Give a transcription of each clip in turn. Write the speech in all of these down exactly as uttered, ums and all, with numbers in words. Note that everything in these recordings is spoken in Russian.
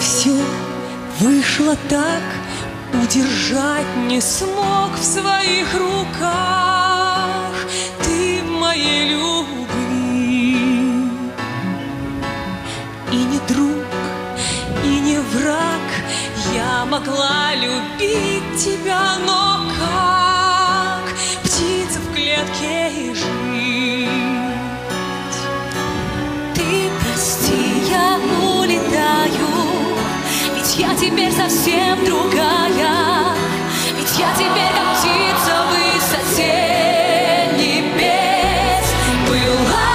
все вышло так, удержать не смог в своих руках ты моей любви. И не друг, и не враг, я могла любить тебя, но как птица в клетке и жить. Ты прости, я улетаю, ведь я теперь совсем другая, ведь я теперь как птица в высоте небес. Была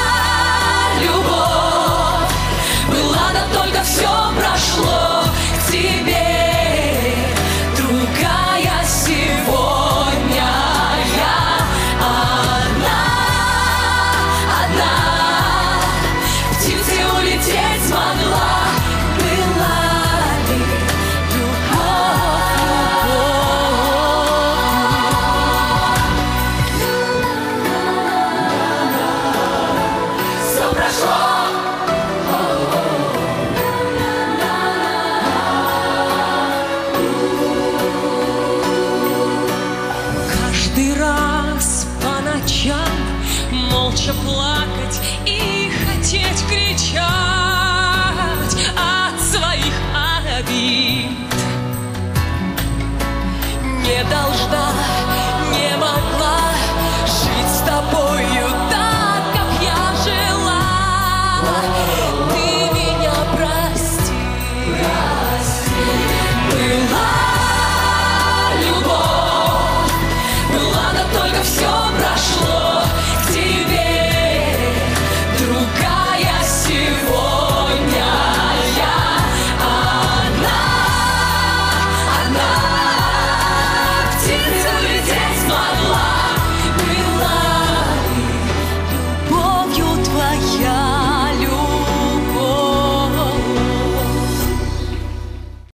любовь, была, да только все прошло к тебе. Другая сегодня я одна, одна. Птицей улететь смогла. Была ли любовь? Все прошло. Каждый раз по ночам молча плакать и хотеть кричать от своих обид. Не должна